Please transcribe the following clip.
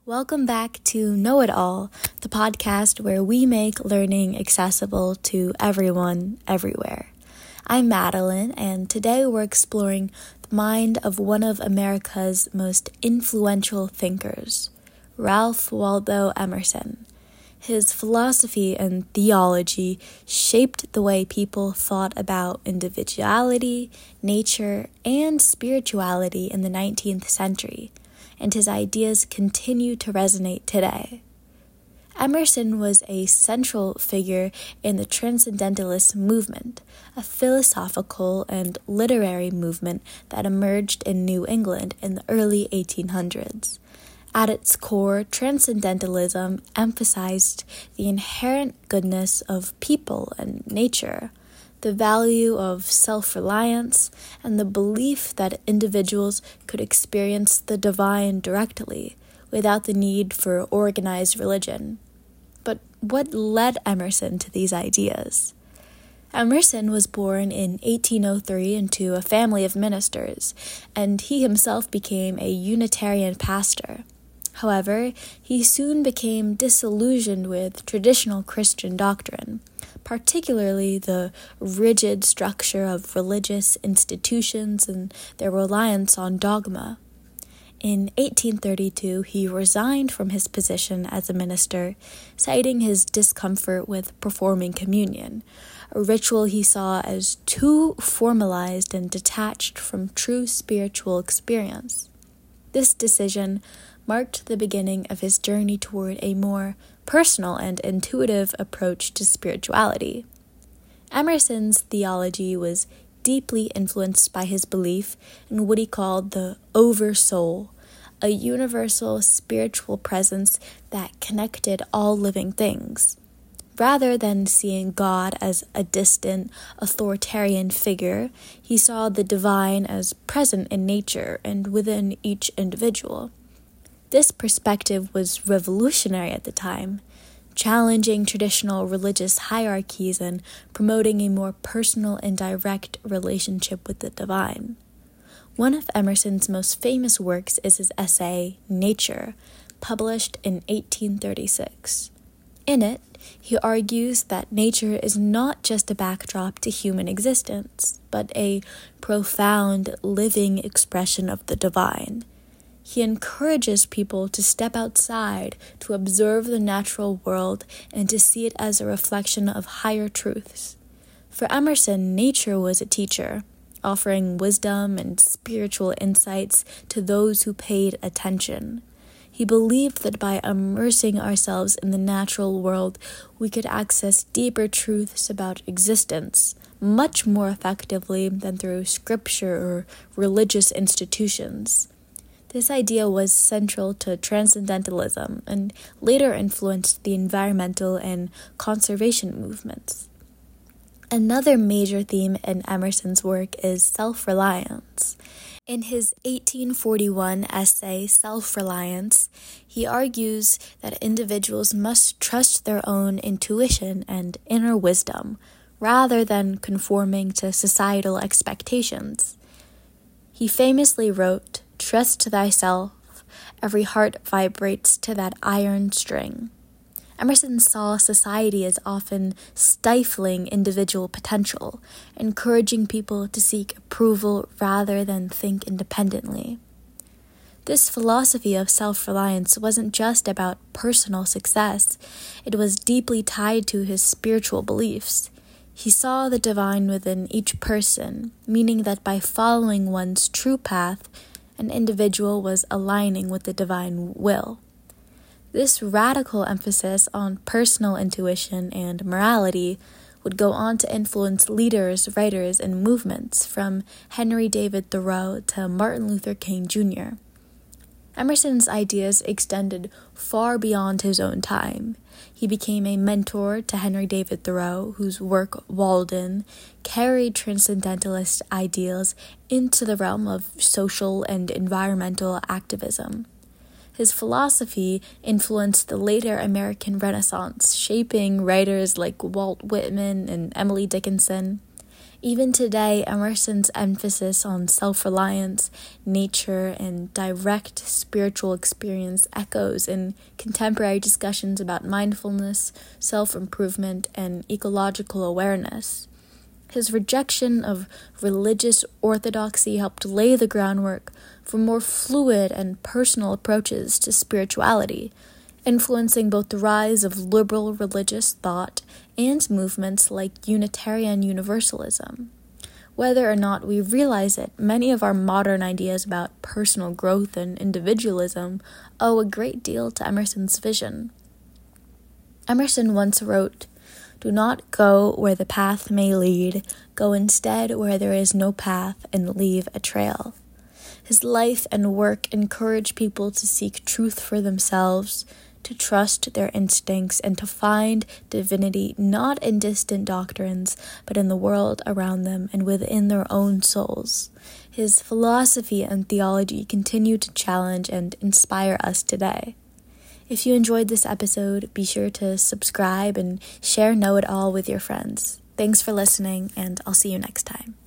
Welcome back to Know It All, the podcast where we make learning accessible to everyone, everywhere. I'm Madeline, and today we're exploring the mind of one of America's most influential thinkers, Ralph Waldo Emerson. His philosophy and theology shaped the way people thought about individuality, nature, and spirituality in the 19th century, and his ideas continue to resonate today. Emerson was a central figure in the Transcendentalist movement, a philosophical and literary movement that emerged in New England in the early 1800s. At its core, Transcendentalism emphasized the inherent goodness of people and nature, the value of self-reliance, and the belief that individuals could experience the divine directly, without the need for organized religion. But what led Emerson to these ideas? Emerson was born in 1803 into a family of ministers, and he himself became a Unitarian pastor. However, he soon became disillusioned with traditional Christian doctrine, particularly the rigid structure of religious institutions and their reliance on dogma. In 1832, he resigned from his position as a minister, citing his discomfort with performing communion, a ritual he saw as too formalized and detached from true spiritual experience. This decision marked the beginning of his journey toward a more personal and intuitive approach to spirituality. Emerson's theology was deeply influenced by his belief in what he called the Oversoul, a universal spiritual presence that connected all living things. Rather than seeing God as a distant, authoritarian figure, he saw the divine as present in nature and within each individual. This perspective was revolutionary at the time, challenging traditional religious hierarchies and promoting a more personal and direct relationship with the divine. One of Emerson's most famous works is his essay, Nature, published in 1836. In it, he argues that nature is not just a backdrop to human existence, but a profound, living expression of the divine. He encourages people to step outside, to observe the natural world, and to see it as a reflection of higher truths. For Emerson, nature was a teacher, offering wisdom and spiritual insights to those who paid attention. He believed that by immersing ourselves in the natural world, we could access deeper truths about existence, much more effectively than through scripture or religious institutions. This idea was central to Transcendentalism and later influenced the environmental and conservation movements. Another major theme in Emerson's work is self-reliance. In his 1841 essay, Self-Reliance, he argues that individuals must trust their own intuition and inner wisdom, rather than conforming to societal expectations. He famously wrote, "Trust thyself, every heart vibrates to that iron string." Emerson saw society as often stifling individual potential, encouraging people to seek approval rather than think independently. This philosophy of self-reliance wasn't just about personal success, it was deeply tied to his spiritual beliefs. He saw the divine within each person, meaning that by following one's true path, an individual was aligning with the divine will. This radical emphasis on personal intuition and morality would go on to influence leaders, writers, and movements from Henry David Thoreau to Martin Luther King Jr. Emerson's ideas extended far beyond his own time. He became a mentor to Henry David Thoreau, whose work, Walden, carried transcendentalist ideals into the realm of social and environmental activism. His philosophy influenced the later American Renaissance, shaping writers like Walt Whitman and Emily Dickinson. Even today, Emerson's emphasis on self-reliance, nature, and direct spiritual experience echoes in contemporary discussions about mindfulness, self-improvement, and ecological awareness. His rejection of religious orthodoxy helped lay the groundwork for more fluid and personal approaches to spirituality, influencing both the rise of liberal religious thought and movements like Unitarian Universalism. Whether or not we realize it, many of our modern ideas about personal growth and individualism owe a great deal to Emerson's vision. Emerson once wrote, "Do not go where the path may lead, go instead where there is no path and leave a trail." His life and work encourage people to seek truth for themselves, to trust their instincts, and to find divinity not in distant doctrines, but in the world around them and within their own souls. His philosophy and theology continue to challenge and inspire us today. If you enjoyed this episode, be sure to subscribe and share Know It All with your friends. Thanks for listening, and I'll see you next time.